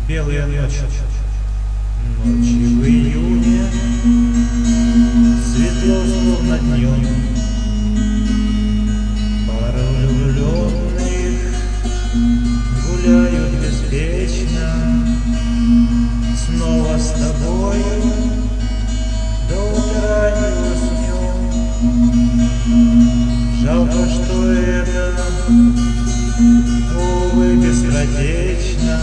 Белые ночи, ночи в июне, светло словно днем. Пары влюбленных гуляют беспечно. Снова с тобою до утра не уснем. Жалко, что это, увы, быстротечно.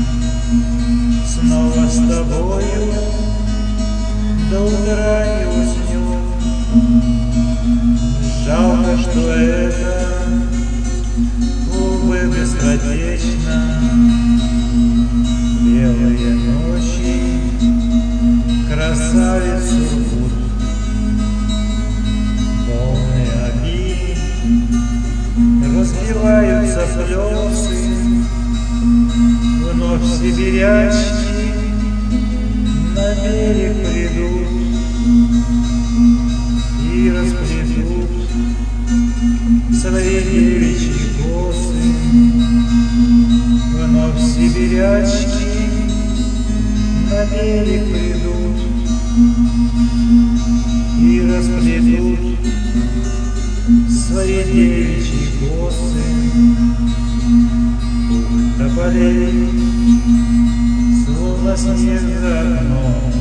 Снова с тобою до утра не уснем. Жалко, что это, увы, быстротечно. Белые ночи, красавиц Сургут, полные обид, разбиваются слезы. Вновь сибирячки на берег придут и расплетут свои девичьи косы. Вновь сибирячки на берег придут и расплетут свои девичьи косы. Тополей, словно снег за окном,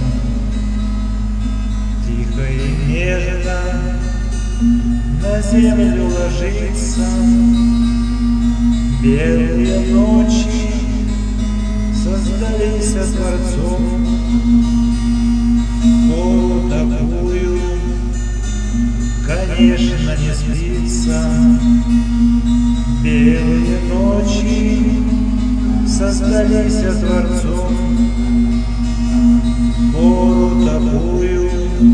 тихо и нежно на землю ложится. Белые ночи создались Творцом. Пору такую, конечно, не спится. Белые ночи создались Творцом. Пору такую,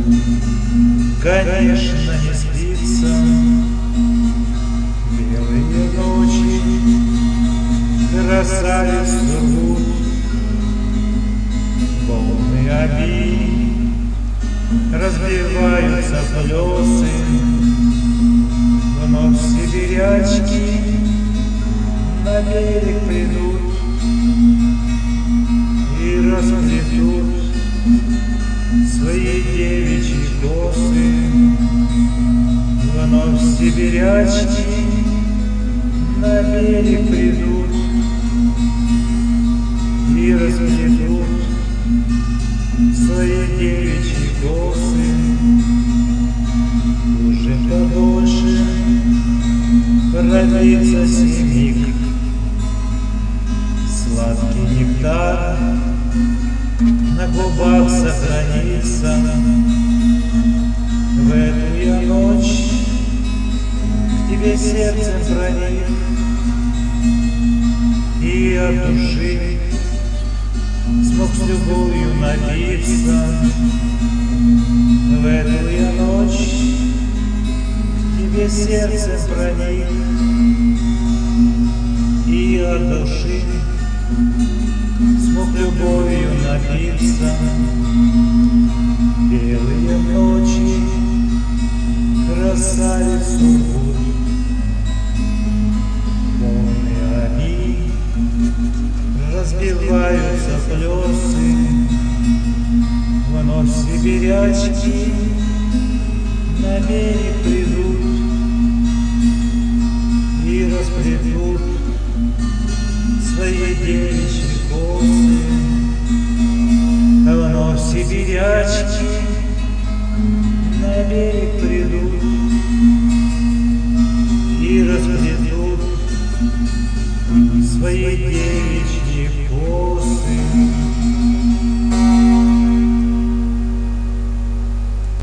конечно, не спится. Белые ночи, красавиц Сургут, полные обид, разбиваются плесы. Вновь сибирячки на берег придут и расплетут свои девичьи косы. Вновь сибирячки на берег придут и расплетут свои девичьи косы. Уже побольше продлится синик, сладкий нектар на губах сохранится. В эту я ночь к тебе сердцем проник и от души смог с любовью напиться. В эту я ночь к тебе сердцем проник и от души смог любовью напиться. Белые ночи, красавиц Сургут, полные обид, разбиваются плесы. Вновь сибирячки на берег придут и расплетут свои девичьи косы. Вновь сибирячки на берег придут и расплетут свои девичьи косы.